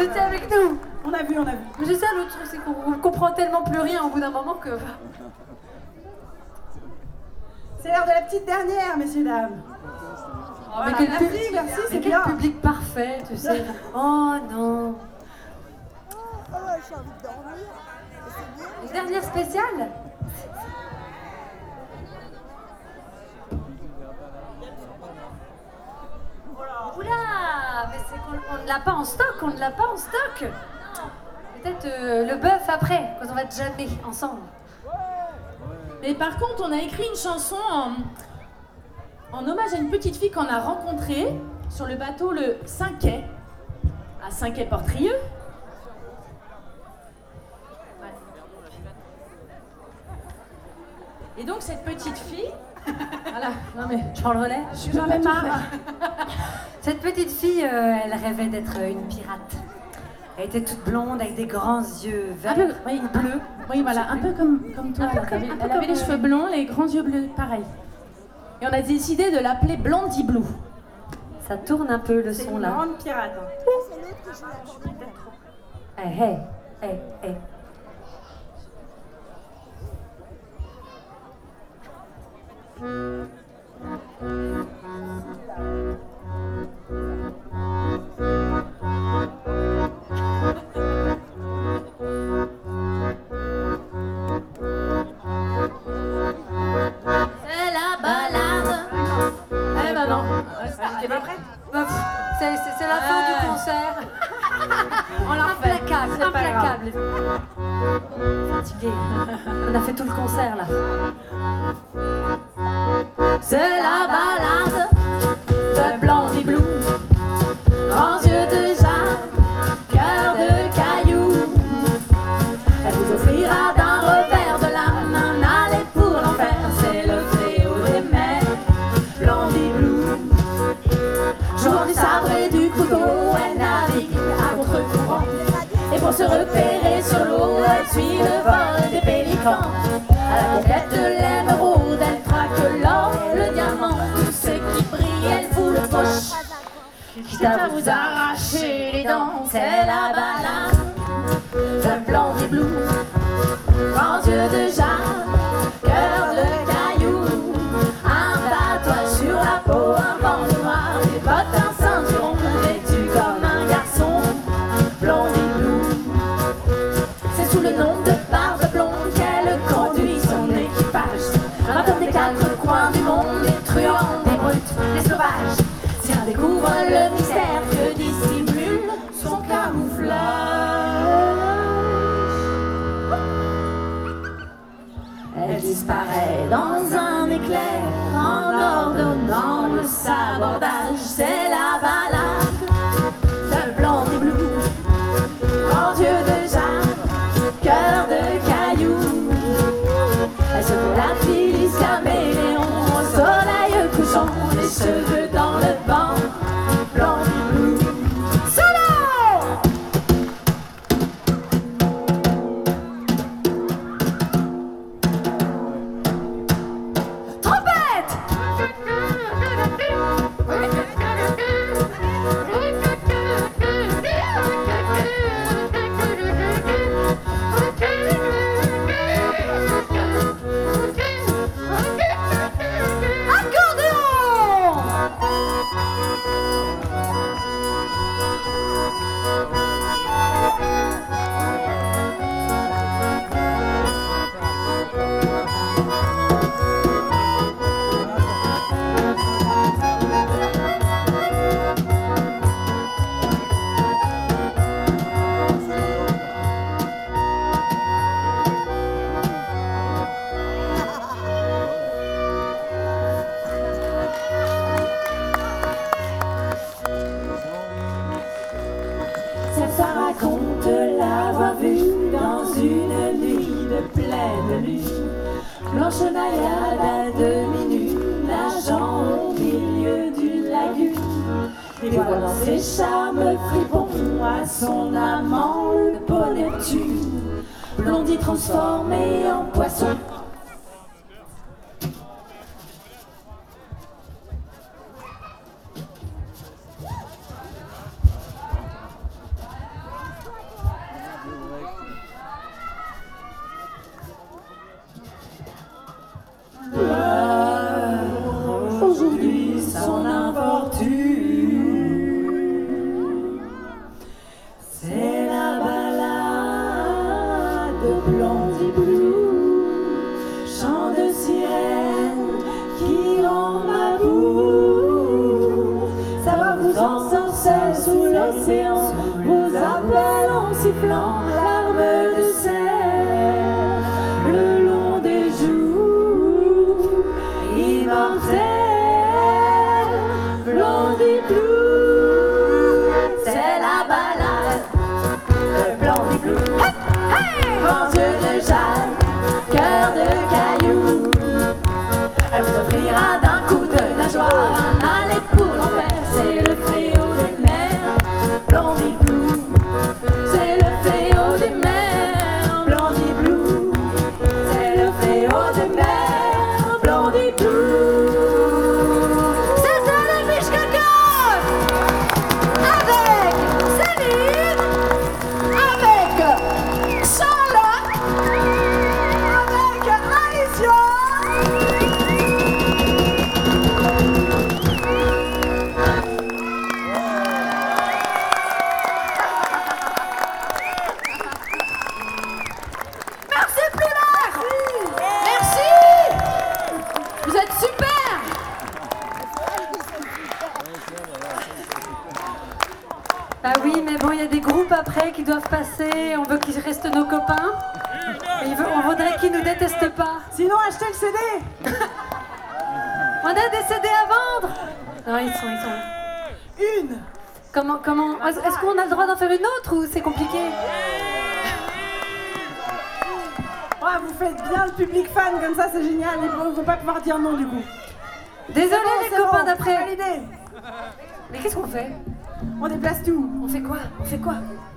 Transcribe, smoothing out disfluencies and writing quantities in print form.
vous étiez avec nous. On a vu. Mais c'est ça le truc, c'est qu'on comprend tellement plus rien au bout d'un moment que... C'est l'heure de la petite dernière, messieurs, dames. Oh, Voilà, mais merci, c'est bien. quel public parfait, tu sais. Oh non. Oh, j'ai envie de dormir. C'est bien. Une dernière spéciale. Oula, mais c'est qu'on ne l'a pas en stock, Peut-être le bœuf après, quand on va jammer ensemble. Mais par contre, on a écrit une chanson en hommage à une petite fille qu'on a rencontrée sur le bateau le 5 à Saint-Quay-Portrieux. Et donc cette petite fille, voilà, non mais Je prends le relais. j'en ai marre. Cette petite fille, elle rêvait d'être une pirate. Elle était toute blonde avec des grands yeux verts Oui, ou bleus. Oui, voilà, un peu comme toi. Elle avait les cheveux blonds, les grands yeux bleus, pareil. Et on a décidé de l'appeler Blondie Blue. Ça tourne un peu le C'est son une là. grande pirate. C'est l'autre que je l'ai acheté. Hey. C'est la balade. Eh ben non. T'es pas prête? Bah, pff, c'est la fin du concert. On l'a refait. Implacable, C'est pas grave. implacable. Fatigué. On a fait tout le concert là. C'est la balade de Blondie Blue. Grands yeux de jade, cœur de caillou. Elle vous offrira d'un revers de la main un aller pour l'enfer. C'est le fléau des mers, Blondie Blue. Jouant du sabre et du couteau, elle navigue à contre-courant. Et pour se repérer sur l'eau, elle suit le vol des pélicans. À la conquête de l'émeraude, elle traque l'or, le diamant. Tout ce qui brille, elle vous le poche. Quitte à vous arracher les dents, c'est la balade de Blondie Blue. Grands yeux de jade, cœur de caillou. Un tatouage sur la peau, un bandeau noir, des bottes, un ceinturon, vêtu comme un garçon. Blondie Blue. C'est sous le nom de Barbe Blonde qu'elle conduit son équipage. Raconte des quatre coins du monde, des truands, des brutes, des sauvages. Si on découvre le mystère que dissimule son camouflage. Elle disparaît dans un éclair en ordonnant le sabordage. C'est la balade de Blondie Blue. Grands yeux de jade, cœur de caillou. Elle se fait la Phyllis caméléon au soleil couchant, les cheveux dans le vent. Blondie Blue. Solo! Trompette! Ça raconte l'avoir vue dans une nuit de pleine lune. Blanche naïade à demi-nue, nageant au milieu d'une lagune. Dévoilant ses charmes fripons à son amant, le beau Neptune. Blondie transformée en poisson. Blondie Blue, chant de sirène qui rend ma boue. Ça va vous ensorceler sous l'océan, vous appelle en sifflant larmes de sel le long des joues immortelles. Blondie Blue, c'est la balade de Blondie Blue. Grands yeux de jade, cœur de caillou, elle vous offrira d'un coup de nageoire un aller pour l'enfer. C'est le fléau des mers, Blondie Blue. C'est le fléau des mers, Blondie Blue. C'est le fléau des mers, Blondie Blue. C'est un fiche quelqu'un avec Céline, avec Charlotte, Avec Alicia. merci Poulard. Merci. Vous êtes super. Bah oui, mais bon, il y a des groupes après qui doivent passer. On veut qu'ils restent nos copains. Mais on voudrait qu'ils nous détestent pas. Sinon, achetez le CD. On a des CD à vendre. Non, ils sont là. Une. Comment est-ce qu'on a le droit d'en faire une autre ou c'est compliqué? Ouais, vous faites bien le public fan, comme ça, c'est génial. Ils ne vont pas pouvoir dire non, du coup. Désolé les C'est bon, copains c'est d'après. validé. Mais qu'est-ce qu'on fait? On déplace tout. On fait quoi?